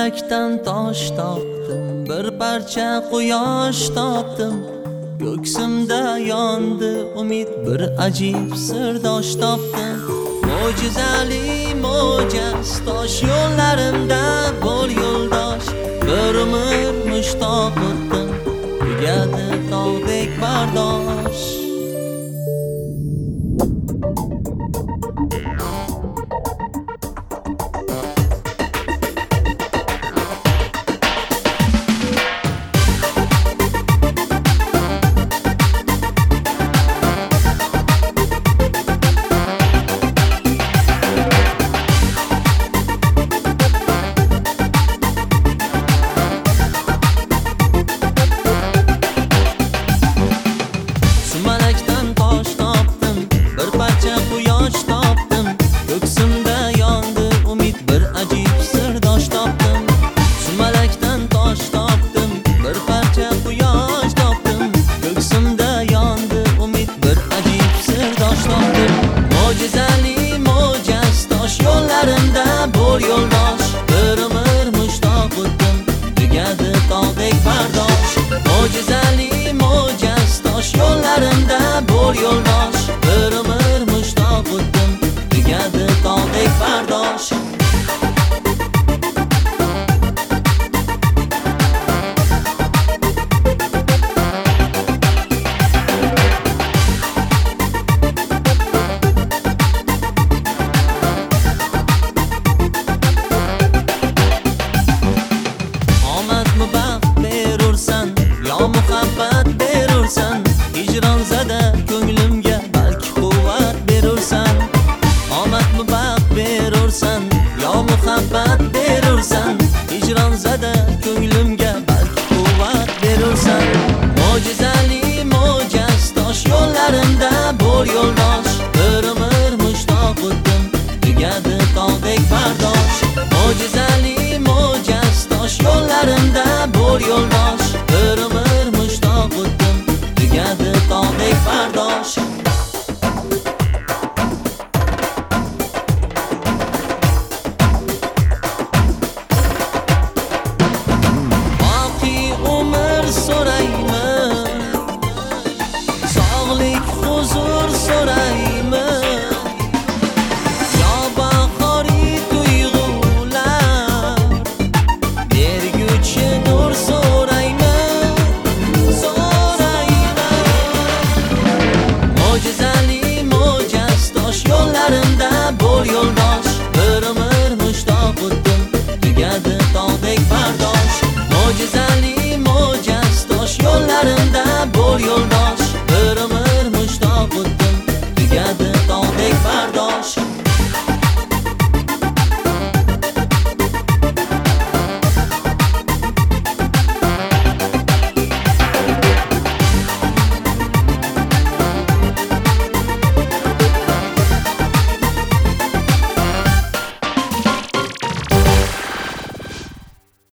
Sumalakdan tosh topdim, bir parcha quyosh topdim. Ko'ksimda yondi umid, bir ajib sirdosh topdim. Mo'jizali mo'jaz tosh yo'llarimda bo'l yo'ldosh. Bir umr mushtoq o'tdim, tugadi tog'dek bardosh. Sumalakdan tosh topdim, bir parcha quyosh topdim. Ko'ksimda yondi umid, bir ajib sirdosh topdim. Sumalakdan tosh topdim, bir parcha quyosh topdim. Ko'ksimda yondi umid, bir ajib sirdosh topdim. Mo'jizali mo'jaz tosh yo'llarimda bo'l yo'ldosh. Bir umr mushtoq o'tdim, tugadi tog'dek bardosh. Mo'jizali mo'jaz tosh yo'llarimda bo'l yo'ldosh. Bir umr mushtoq o'tdim, tugadi tog'dek bardosh. Omadmi baxt berursan, yo muhabbat berursan. Hijron zada ko'nglimga balki quvvat berursan. Omadmi baxt berursan, yo muhabbat berursan. Hijron zada ko'nglimga balki quvvat berursan. Mo'jizali mo'jaz tosh yo'llarimda bo'l yo'ldosh. Bir umr mushtoq o'tdim, tugadi tog'dek bardosh. Mo'jizali mo'jaz tosh yo'llarimda bo'l yo'ldosh. Bir umr mushtoq o'tdim, tugadi tog'dek bardosh. Baqiy umr so'rayman, sog'lik huzur so'rayman. Yo bahoriy tuyg'ular, berguchi nur so'rayman, so'rayman. Mo'jizali mo'jaz tosh yo'llarimda bo'l yo'ldosh. Bir umr mushtoq o'tdim, tugadi tog'dek bardosh. Mo'jizali mo'jaz tosh yo'llarimda bo'l yo'ldosh.